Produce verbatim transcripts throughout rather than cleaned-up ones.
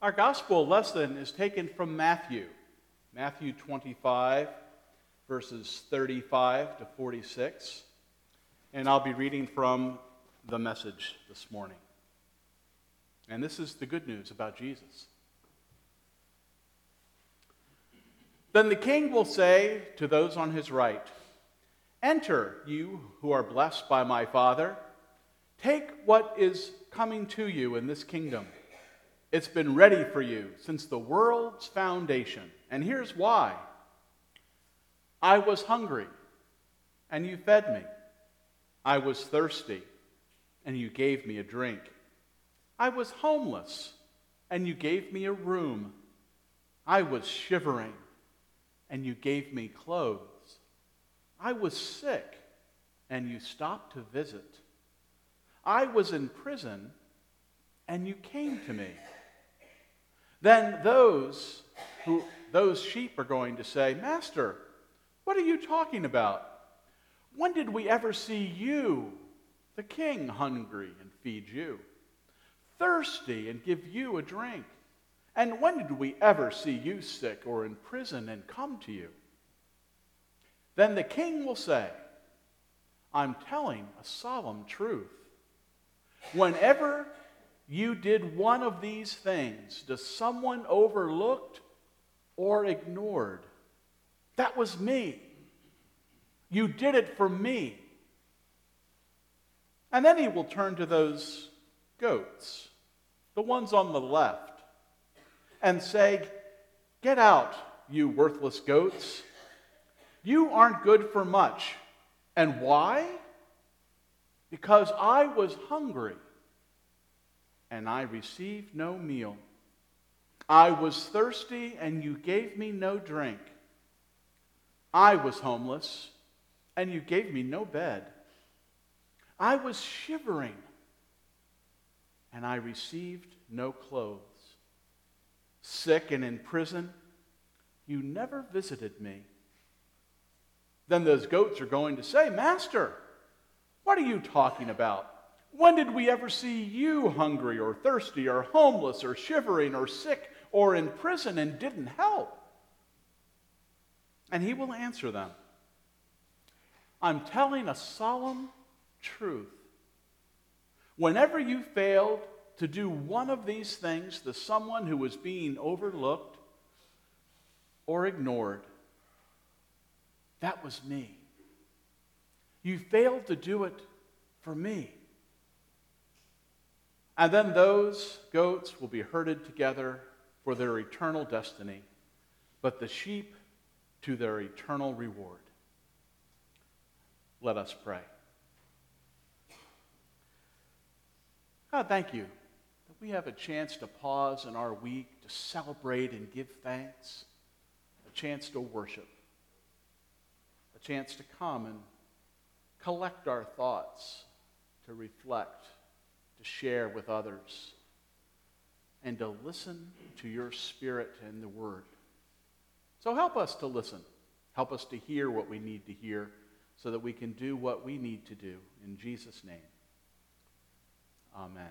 Our gospel lesson is taken from Matthew, Matthew twenty-five, verses thirty-five to forty-six. And I'll be reading from the Message this morning. And this is the good news about Jesus. Then the king will say to those on his right, "Enter, you who are blessed by my Father. Take what is coming to you in this kingdom. It's been ready for you since the world's foundation. And here's why. I was hungry, and you fed me. I was thirsty, and you gave me a drink. I was homeless, and you gave me a room. I was shivering, and you gave me clothes. I was sick, and you stopped to visit. I was in prison, and you came to me." Then those who those sheep are going to say, "Master, what are you talking about? When did we ever see you, the king, hungry and feed you, thirsty and give you a drink? And when did we ever see you sick or in prison and come to you?" Then the king will say, "I'm telling a solemn truth. Whenever you did one of these things to someone overlooked or ignored, that was me. You did it for me." And then he will turn to those goats, the ones on the left, and say, "Get out, you worthless goats. You aren't good for much. And why? Because I was hungry, and I received no meal. I was thirsty, and you gave me no drink. I was homeless, and you gave me no bed. I was shivering, and I received no clothes. Sick and in prison, you never visited me." Then those goats are going to say, "Master, what are you talking about? When did we ever see you hungry or thirsty or homeless or shivering or sick or in prison and didn't help?" And he will answer them, "I'm telling a solemn truth. Whenever you failed to do one of these things to someone who was being overlooked or ignored, that was me. You failed to do it for me." And then those goats will be herded together for their eternal destiny, but the sheep to their eternal reward. Let us pray. God, thank you that we have a chance to pause in our week to celebrate and give thanks, a chance to worship, a chance to come and collect our thoughts, to reflect, to share with others, and to listen to your Spirit and the Word. So help us to listen. Help us to hear what we need to hear so that we can do what we need to do. In Jesus' name, amen.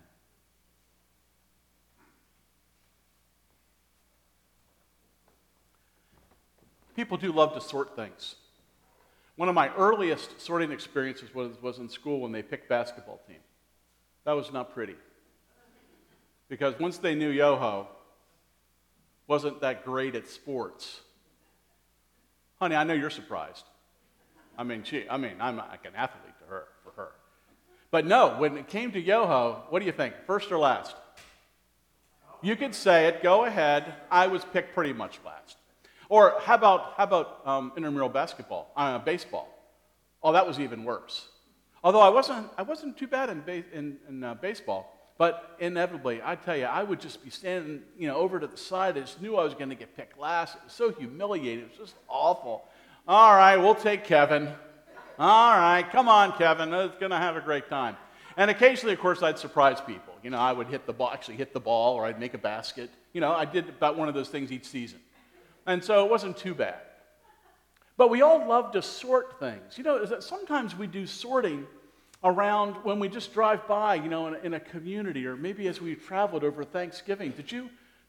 People do love to sort things. One of my earliest sorting experiences was, was in school when they picked basketball team. That was not pretty. Because once they knew Yoho wasn't that great at sports, honey, I know you're surprised. I mean, she, I mean, I'm like an athlete to her, for her. But no, when it came to Yoho, what do you think? First or last? You could say it, go ahead. I was picked pretty much last. Or how about how about um, intramural basketball, uh, baseball? Oh, that was even worse. Although I wasn't I wasn't too bad in ba- in, in uh, baseball, but inevitably, I tell you, I would just be standing, you know, over to the side. I just knew I was going to get picked last. It was so humiliating. It was just awful. All right, we'll take Kevin. All right, come on, Kevin. It's going to have a great time. And occasionally, of course, I'd surprise people. You know, I would hit the ball, actually hit the ball, or I'd make a basket. You know, I did about one of those things each season. And so it wasn't too bad. But we all love to sort things. You know, is that sometimes we do sorting around when we just drive by, you know, in a, in a community, or maybe as we traveled over Thanksgiving. Did you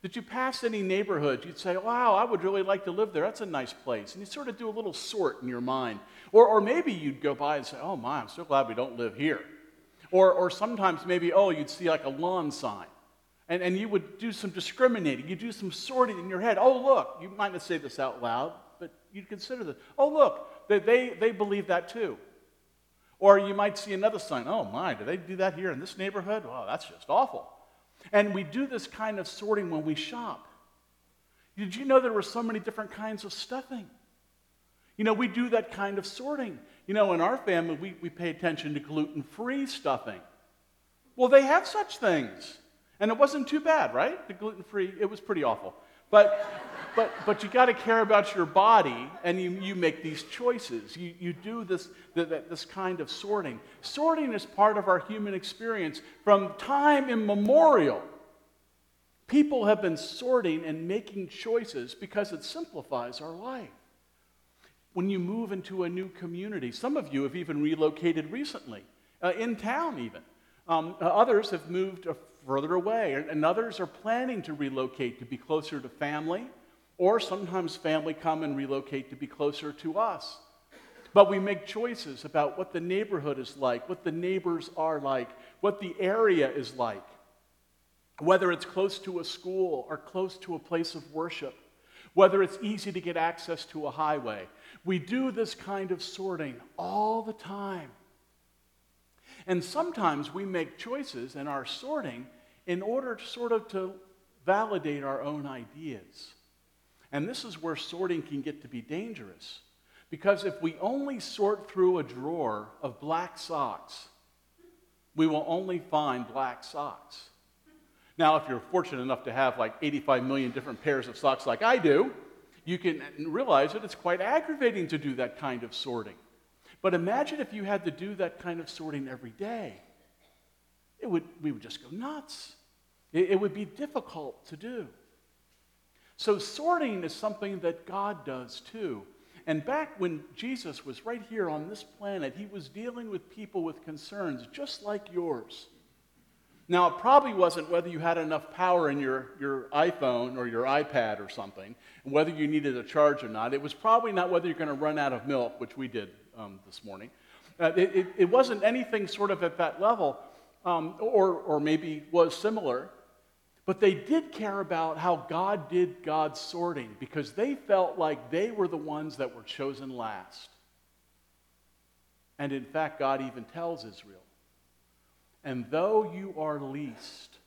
Did you pass any neighborhoods you'd say, wow, I would really like to live there. That's a nice place. And you sort of do a little sort in your mind. Or, or maybe you'd go by and say, oh my, I'm so glad we don't live here. Or, or sometimes maybe, oh, you'd see like a lawn sign. And, and you would do some discriminating. You do some sorting in your head. Oh, look, you might not say this out loud, but you'd consider this. Oh, look, they, they, they believe that too. Or you might see another sign. Oh my, do they do that here in this neighborhood? Oh, that's just awful. And we do this kind of sorting when we shop. Did you know there were so many different kinds of stuffing? You know, we do that kind of sorting. You know, in our family, we, we pay attention to gluten-free stuffing. Well, they have such things. And it wasn't too bad, right? The gluten-free, it was pretty awful. But but but you got to care about your body, and you, you make these choices. You, you do this, this kind of sorting. Sorting is part of our human experience from time immemorial. People have been sorting and making choices because it simplifies our life. When you move into a new community, some of you have even relocated recently, uh, in town even. Um, others have moved uh, further away, and, and others are planning to relocate to be closer to family, or sometimes family come and relocate to be closer to us. But we make choices about what the neighborhood is like, what the neighbors are like, what the area is like, whether it's close to a school or close to a place of worship, whether it's easy to get access to a highway. We do this kind of sorting all the time. And sometimes we make choices in our sorting in order to sort of to validate our own ideas. And this is where sorting can get to be dangerous. Because if we only sort through a drawer of black socks, we will only find black socks. Now, if you're fortunate enough to have like eighty-five million different pairs of socks like I do, you can realize that it's quite aggravating to do that kind of sorting. But imagine if you had to do that kind of sorting every day. It would, we would just go nuts. It, it would be difficult to do. So sorting is something that God does too. And back when Jesus was right here on this planet, he was dealing with people with concerns just like yours. Now, it probably wasn't whether you had enough power in your, your iPhone or your iPad or something, and whether you needed a charge or not. It was probably not whether you're going to run out of milk, which we did um, this morning. Uh, it, it, it wasn't anything sort of at that level, um, or, or maybe was similar. But they did care about how God did God's sorting because they felt like they were the ones that were chosen last. And in fact, God even tells Israel, and though you are least,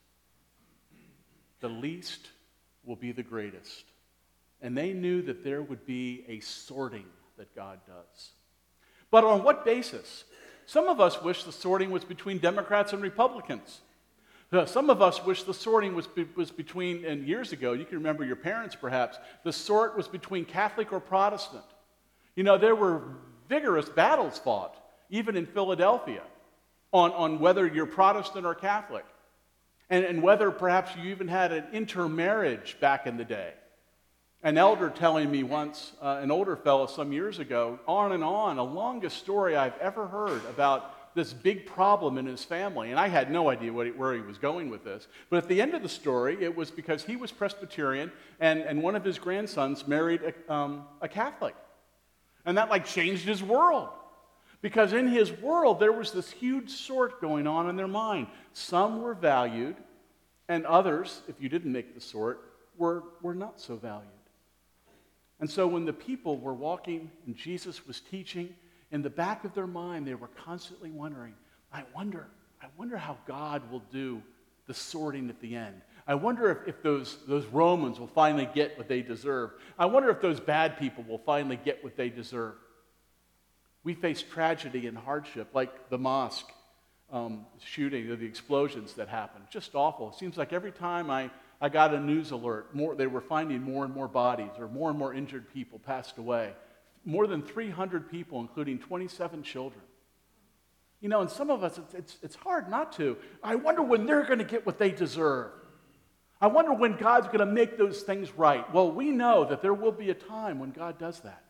the least will be the greatest. And they knew that there would be a sorting that God does. But on what basis? Some of us wish the sorting was between Democrats and Republicans. Uh, Some of us wish the sorting was, be, was between, and years ago, you can remember your parents perhaps, the sort was between Catholic or Protestant. You know, there were vigorous battles fought, even in Philadelphia, on, on whether you're Protestant or Catholic, and, and whether perhaps you even had an intermarriage back in the day. An elder telling me once, uh, an older fellow some years ago, on and on, the longest story I've ever heard about this big problem in his family, and I had no idea what he, where he was going with this. But at the end of the story, it was because he was Presbyterian, and, and one of his grandsons married a, um, a Catholic. And that like changed his world. Because in his world, there was this huge sort going on in their mind. Some were valued, and others, if you didn't make the sort, were, were not so valued. And so when the people were walking and Jesus was teaching, in the back of their mind, they were constantly wondering, I wonder, I wonder how God will do the sorting at the end. I wonder if, if those, those Romans will finally get what they deserve. I wonder if those bad people will finally get what they deserve. We face tragedy and hardship, like the mosque um, shooting or the explosions that happened. Just awful. It seems like every time I, I got a news alert, more, they were finding more and more bodies, or more and more injured people passed away. More than three hundred people, including twenty-seven children. You know, and some of us, it's, it's, it's hard not to. I wonder when they're going to get what they deserve. I wonder when God's going to make those things right. Well, we know that there will be a time when God does that.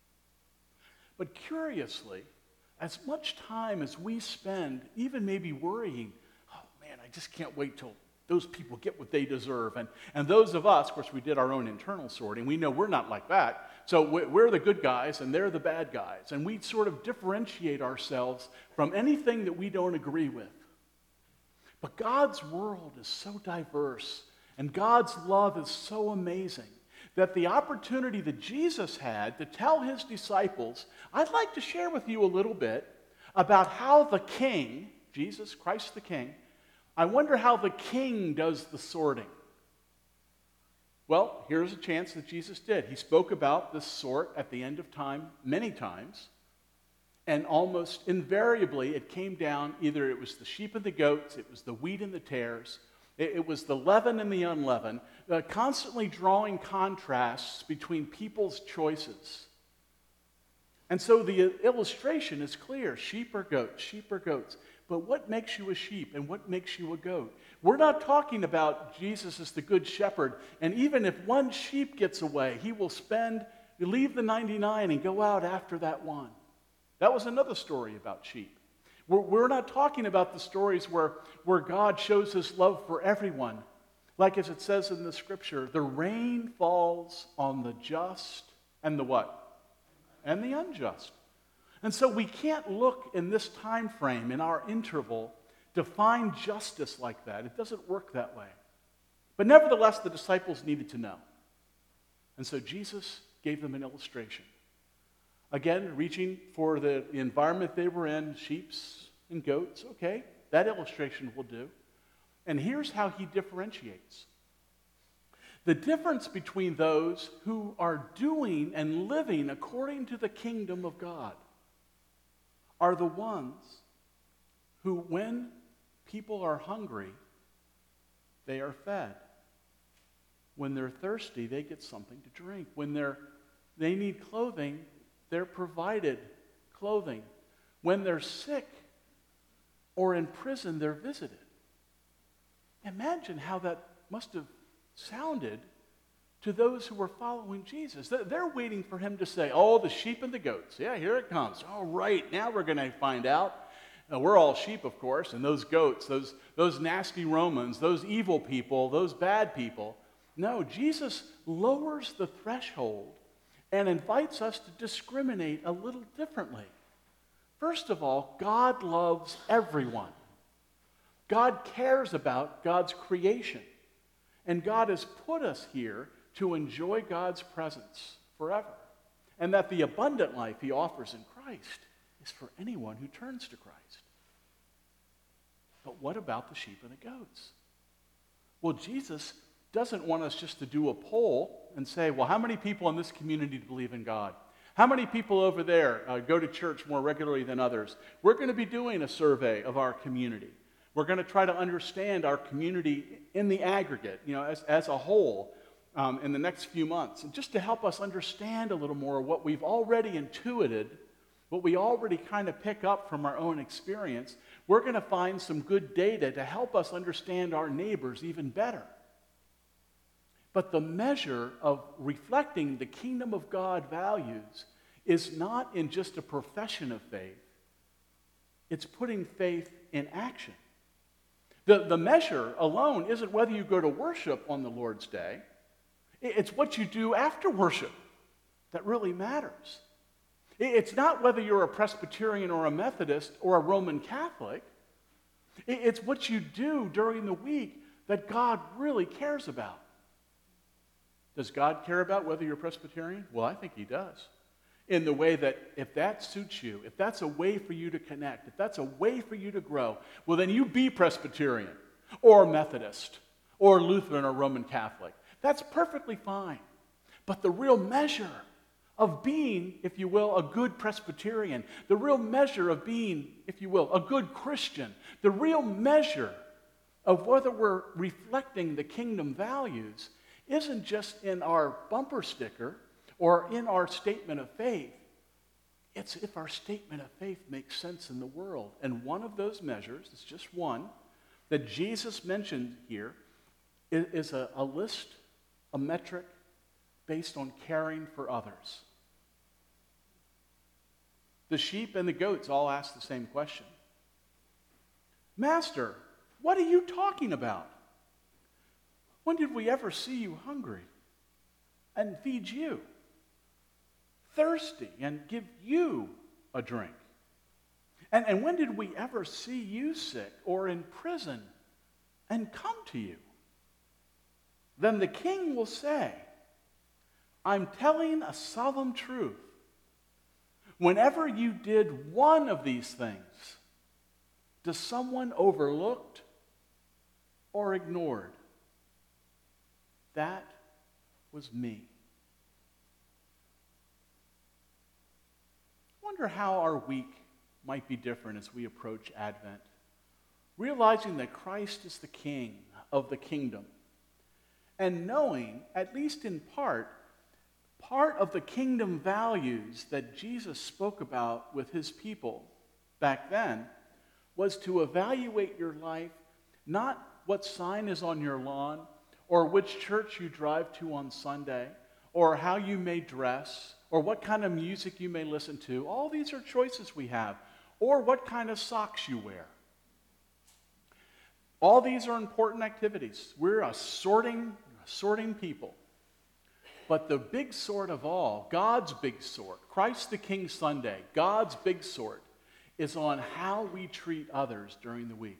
But curiously, as much time as we spend, even maybe worrying, oh man, I just can't wait till Those people get what they deserve. And, and those of us, of course, we did our own internal sorting. We know we're not like that. So we're the good guys and they're the bad guys. And we sort of differentiate ourselves from anything that we don't agree with. But God's world is so diverse and God's love is so amazing that the opportunity that Jesus had to tell his disciples, I'd like to share with you a little bit about how the King, Jesus Christ the King, I wonder how the King does the sorting. Well, here's a chance that Jesus did. He spoke about this sort at the end of time many times, and almost invariably it came down, either it was the sheep and the goats, it was the wheat and the tares, it, it was the leaven and the unleavened, uh, constantly drawing contrasts between people's choices. And so the illustration is clear, sheep or goats, sheep or goats. But what makes you a sheep and what makes you a goat? We're not talking about Jesus as the good shepherd, and even if one sheep gets away, he will spend, leave the ninety-nine and go out after that one. That was another story about sheep. We're, we're not talking about the stories where, where God shows his love for everyone. Like as it says in the scripture, the rain falls on the just and the what? And the unjust. And so we can't look in this time frame, in our interval, to find justice like that. It doesn't work that way. But nevertheless, the disciples needed to know. And so Jesus gave them an illustration. Again, reaching for the environment they were in, sheep and goats, okay, that illustration will do. And here's how he differentiates. The difference between those who are doing and living according to the kingdom of God are the ones who, when people are hungry, they are fed. When they're thirsty, they get something to drink. When they're, they need clothing, they're provided clothing. When they're sick or in prison, they're visited. Imagine how that must have sounded to those who were following Jesus. They're waiting for him to say, oh, the sheep and the goats. Yeah, here it comes. All right, now we're going to find out. Now, we're all sheep, of course, and those goats, those, those nasty Romans, those evil people, those bad people. No, Jesus lowers the threshold and invites us to discriminate a little differently. First of all, God loves everyone. God cares about God's creation. And God has put us here to enjoy God's presence forever. And that the abundant life he offers in Christ is for anyone who turns to Christ. But what about the sheep and the goats? Well, Jesus doesn't want us just to do a poll and say, well, how many people in this community believe in God? How many people over there uh, go to church more regularly than others? We're going to be doing a survey of our community. We're going to try to understand our community in the aggregate, you know, as, as a whole um, in the next few months. And just to help us understand a little more what we've already intuited, what we already kind of pick up from our own experience, we're going to find some good data to help us understand our neighbors even better. But the measure of reflecting the kingdom of God values is not in just a profession of faith. It's putting faith in action. The, the measure alone isn't whether you go to worship on the Lord's Day. It's what you do after worship that really matters. It's not whether you're a Presbyterian or a Methodist or a Roman Catholic. It's what you do during the week that God really cares about. Does God care about whether you're Presbyterian? Well, I think he does. In the way that if that suits you, if that's a way for you to connect, if that's a way for you to grow, well, then you be Presbyterian or Methodist or Lutheran or Roman Catholic. That's perfectly fine. But the real measure of being, if you will, a good Presbyterian, the real measure of being, if you will, a good Christian, the real measure of whether we're reflecting the kingdom values isn't just in our bumper sticker or in our statement of faith. It's if our statement of faith makes sense in the world. And one of those measures, it's just one, that Jesus mentioned here, is a, a list, a metric based on caring for others. The sheep and the goats all ask the same question. Master, what are you talking about? When did we ever see you hungry and feed you? Thirsty and give you a drink? And, and when did we ever see you sick or in prison and come to you? Then the king will say, I'm telling a solemn truth. Whenever you did one of these things, to someone overlooked or ignored, that was me. I wonder how our week might be different as we approach Advent, realizing that Christ is the King of the kingdom, and knowing, at least in part, part of the kingdom values that Jesus spoke about with his people back then was to evaluate your life, not what sign is on your lawn, or which church you drive to on Sunday, or how you may dress, or what kind of music you may listen to. All these are choices we have, or what kind of socks you wear. All these are important activities. We're a sorting, sorting people. But the big sort of all, God's big sort, Christ the King Sunday, God's big sort, is on how we treat others during the week.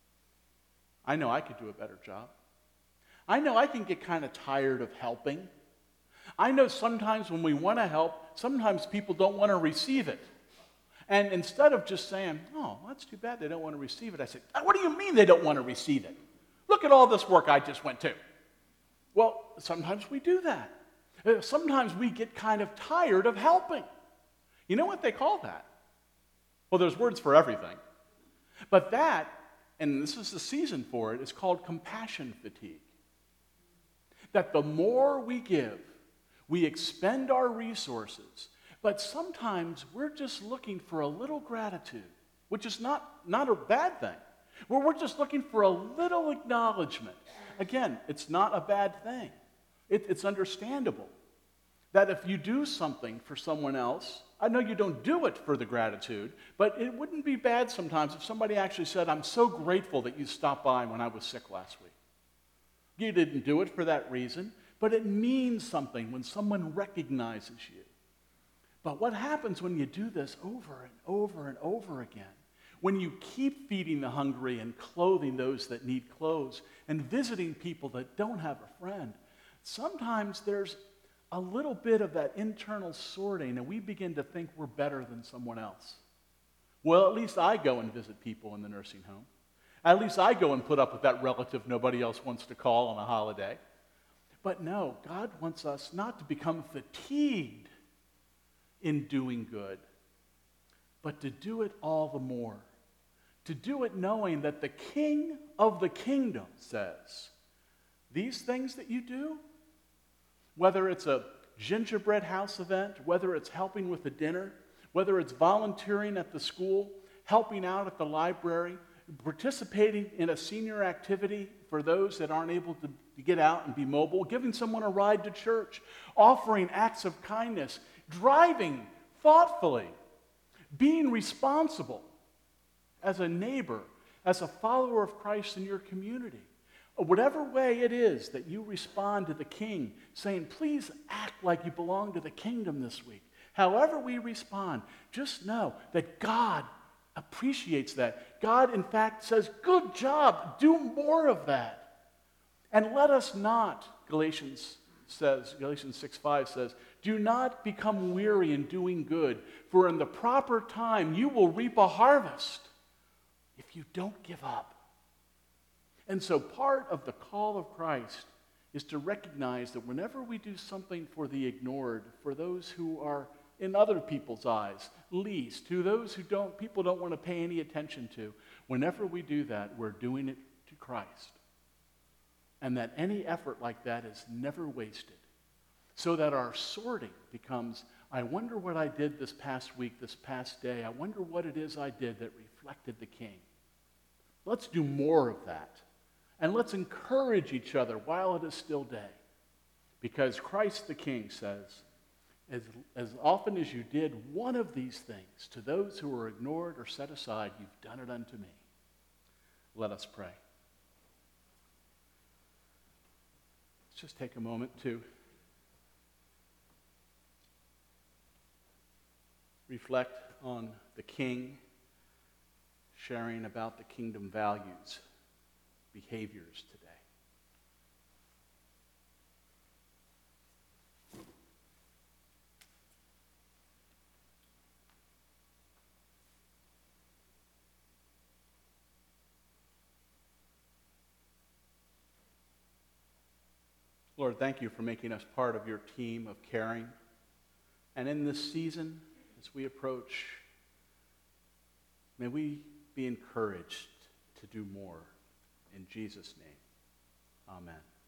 I know I could do a better job. I know I can get kind of tired of helping. I know sometimes when we want to help, sometimes people don't want to receive it. And instead of just saying, oh, that's too bad they don't want to receive it, I say, what do you mean they don't want to receive it? Look at all this work I just went to. Well, sometimes we do that. Sometimes we get kind of tired of helping. You know what they call that? Well, there's words for everything. But that, and this is the season for it, is called compassion fatigue. That the more we give, we expend our resources, but sometimes we're just looking for a little gratitude, which is not, not a bad thing. Where we're just looking for a little acknowledgement. Again, it's not a bad thing. It, it's understandable that if you do something for someone else, I know you don't do it for the gratitude, but it wouldn't be bad sometimes if somebody actually said, I'm so grateful that you stopped by when I was sick last week. You didn't do it for that reason, but it means something when someone recognizes you. But what happens when you do this over and over and over again? When you keep feeding the hungry and clothing those that need clothes and visiting people that don't have a friend, sometimes there's a little bit of that internal sorting and we begin to think we're better than someone else. Well, at least I go and visit people in the nursing home. At least I go and put up with that relative nobody else wants to call on a holiday. But no, God wants us not to become fatigued in doing good, but to do it all the more. To do it knowing that the King of the kingdom says, these things that you do, whether it's a gingerbread house event, whether it's helping with a dinner, whether it's volunteering at the school, helping out at the library, participating in a senior activity for those that aren't able to, to get out and be mobile, giving someone a ride to church, offering acts of kindness, driving thoughtfully, being responsible as a neighbor, as a follower of Christ in your community. Whatever way it is that you respond to the King, saying, please act like you belong to the kingdom this week. However we respond, just know that God appreciates that. God, in fact, says, good job, do more of that. And let us not, Galatians says, Galatians six five says, do not become weary in doing good, for in the proper time you will reap a harvest if you don't give up. And so part of the call of Christ is to recognize that whenever we do something for the ignored, for those who are in other people's eyes least, to those who don't, people don't want to pay any attention to, whenever we do that, we're doing it to Christ. And that any effort like that is never wasted. So that our sorting becomes, I wonder what I did this past week, this past day. I wonder what it is I did that reflected the King. Let's do more of that. And let's encourage each other while it is still day. Because Christ the King says, as, as often as you did one of these things to those who are ignored or set aside, you've done it unto me. Let us pray. Let's just take a moment to reflect on the King, sharing about the kingdom values, behaviors today. Lord, thank you for making us part of your team of caring. And in this season, as we approach, may we be encouraged to do more. In Jesus' name, amen.